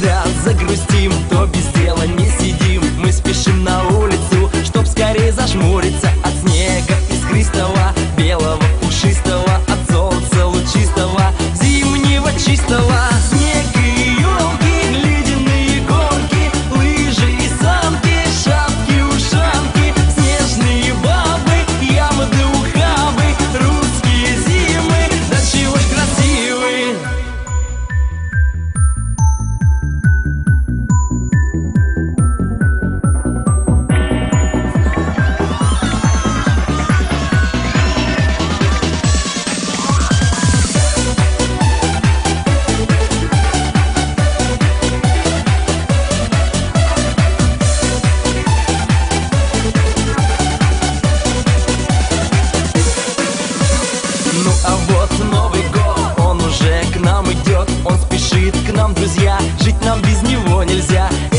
когда загрустим, то без дела не сидим. Мы спешим на улицу, чтоб скорее зажмуриться от снега искристого, белого, пушистого, от солнца лучистого, зимнего чистого. Снег и елки, ледяные горки, лыжи и санки, шапки, ушанки, снежные бабы, ямы да ухабы, русские зимы, да чего ж красивые. Ну а вот Новый год, он уже к нам идет, он спешит к нам, друзья, жить нам без него нельзя.